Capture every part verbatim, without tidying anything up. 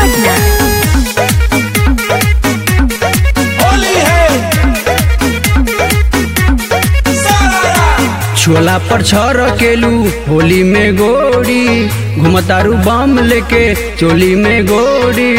पटना। होली है छोला पर छर केलू होली में गोरी, घुमतारू बम लेके चोली में गोरी।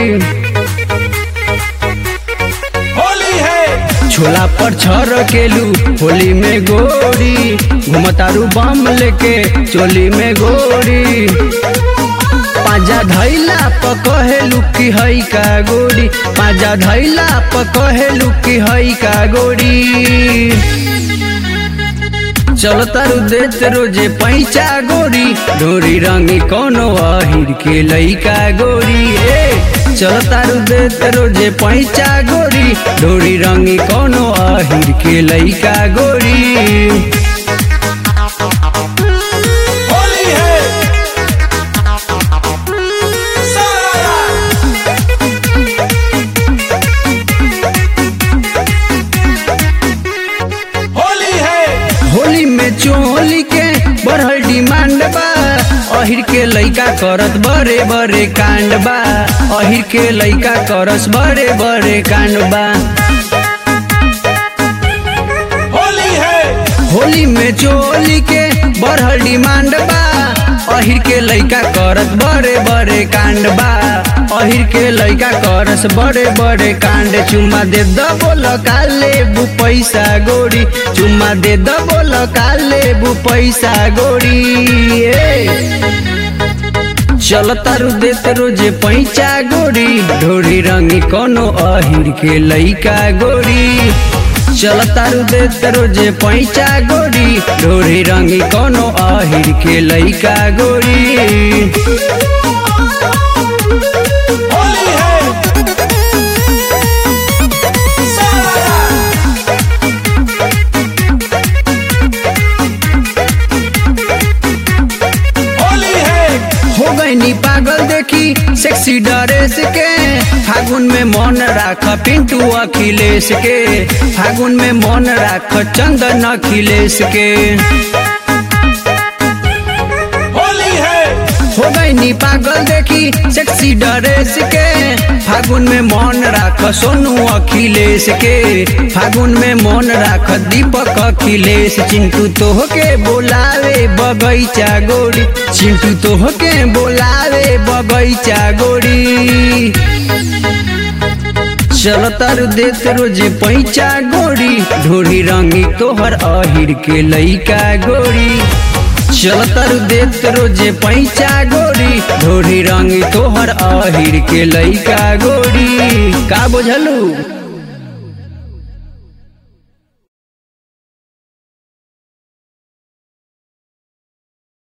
होली है छोला पर छर केलू होली में गोरी, घुमतारू बम लेके चोली में गोरी। पाजा धैला प कहेलू की हई का गोरी, पाजा धैला प कहेलू की हई का गोरी। चल तारू देत रोजे पैचा गोरी, डोरी रंगी कोनो अहिर के लइका गोरी। ए चल तारू देत रोजे पैचा गोरी, डोरी रंगी कोनो अहिर के लइका गोरी। होली है होली है होली में चोली के बढ़ल डिमांड बा, अहिर के लइका करत बड़े बड़े कांड बा, अहिर के लइका करस बड़े बड़े कांड बा। होली है होली में चोली के बढ़ल डिमांड बा, अहिर के लइका करत बड़े बड़े कांड बा, अहिर के लइका करस बड़े बड़े कांड। चुम्मा दे द बोल काले बु पैसा गोरी, चुम्मा दे द बोल काले बु पैसा गोरी। ए चल तारू देत रोजे पैचा गोरी, ढोरी रंगी कोनो अहिर के लइका गोरी। चल तारू देत रोजे पैचा गोरी, ढोरी रंगी कोनो अहिर के लइका गोरी। होली है होली है हो गईनी पागल देखी सेक्सी ड्रेस के, फागुन में मन राख पिंटू अखिलेश के, फागुन में मन राख चंदन अखिलेश के। होली है हो गईनी पागल देखी सेक्सी ड्रेस के, फागुन में मन राख सोनू अखिलेश के, फागुन में मन राख दीपक अखिलेश। चिंटू तोह के बोलावे बगैचा गोरी, चिंटू तोह के बोलावे बगैचा गोरी। चल तारू देत रोजे पैचा गोरी, ढोरी रंगी तोहर अहिर के लइका गोरी। चल तारू देत रोजे पैचा गोरी, ढोरी रंगी तोहर अहिर के लइका गोरी। का बुझलू?